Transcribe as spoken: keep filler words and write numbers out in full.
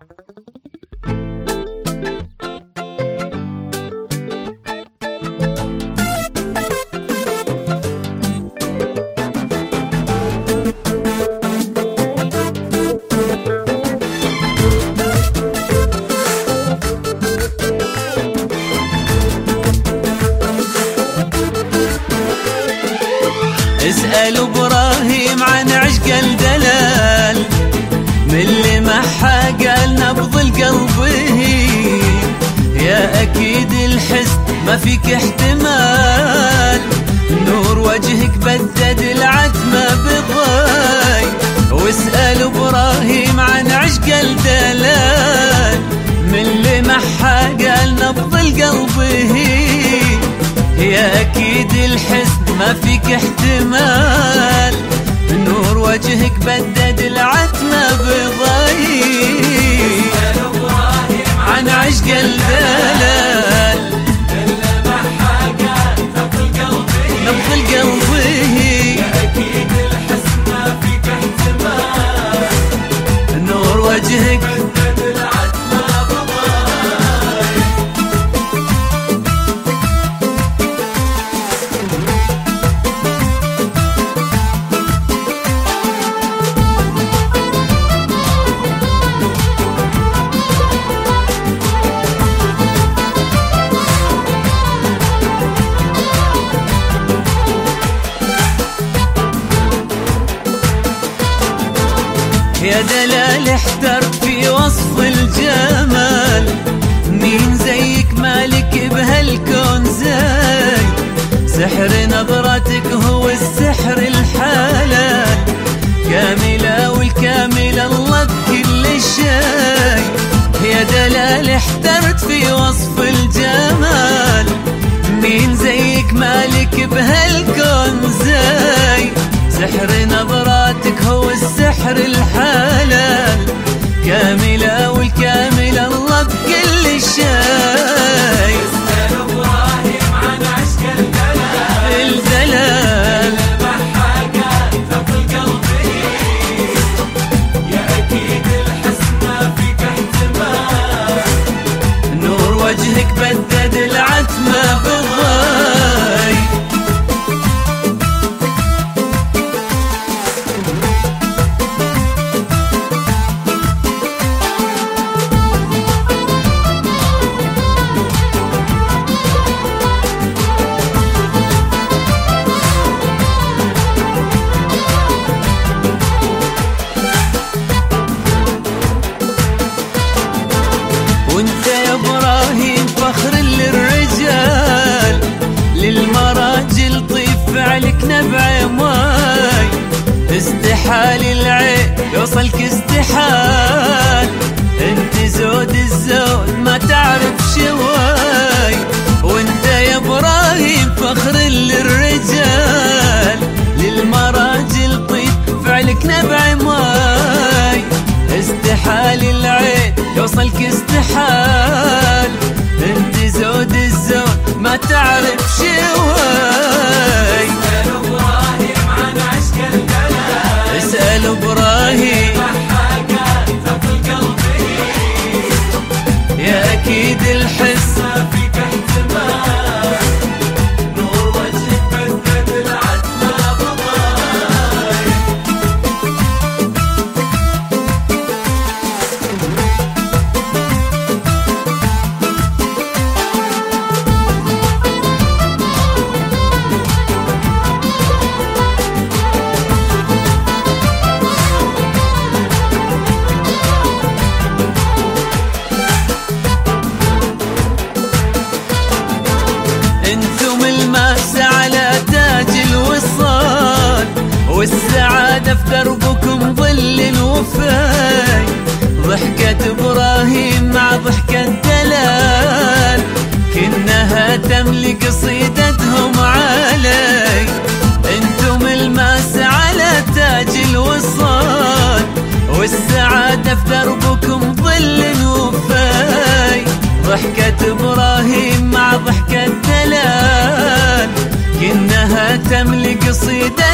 اسأل ابراهيم عن عشق الدلال، من اللي محا قال نبض القلب يا اكيد الحس ما فيك احتمال، نور وجهك بدد العتمة بضاي. واسأل ابراهيم عن عشق الدلال، من اللي محا قال نبض القلب يا اكيد الحس ما فيك احتمال، نور وجهك بدد العتمة بضاي. عن عشق الدلال نبض القلب يا اكيد الحس ما فيك احتمال، نور وجهك بدد العتمة بضاي. يا دلال احترت في وصف الجمال، مين زيك مالك بهالكون زي، سحر نظرتك هو السحر الحلال، كاملة والكاملة الله بكل شيء. يا دلال احترت في وصف الجمال، مين زيك مالك بهالكون زي، سحر نظراتك هو السحر الحلال، كاملة والكاملة الله بكل شيء. اسأل ابراهيم عن عشق الدلال، الدلال محا قال نبض القلب يا اكيد الحس ما فيك احتمال، نور وجهك بدد العتمة بضاي. وانت يا ابراهيم فخر للرجال، للمراجل طيب فعلك نبع ماي، استحال العين يوصلك استحال، انت زود الزود ما تعرف شواي. وانت يا ابراهيم فخر للرجال، للمراجل طيب فعلك نبع ماي، استحال العين يوصلك استحال، انت زود الزود ما تعرف شواي. اسأل ابراهيم عن عشق الدلال، اسأل ابراهيم محا قال نبض القلب يا اكيد الحس ما فيك احتمال، نور وجهك بدد العتمة بضاي. انتم الماس على تاج الوصال، والسعادة في دربكم ظل الوفاي، ضحكة ابراهيم مع ضحكة دلال، كنها تملي قصيدتهم علي. انتم الماس على تاج الوصال، والسعادة في دربكم ظل الوفاي، ضحكة ابراهيم مع ضحكة دلال، كنها تملي قصيدة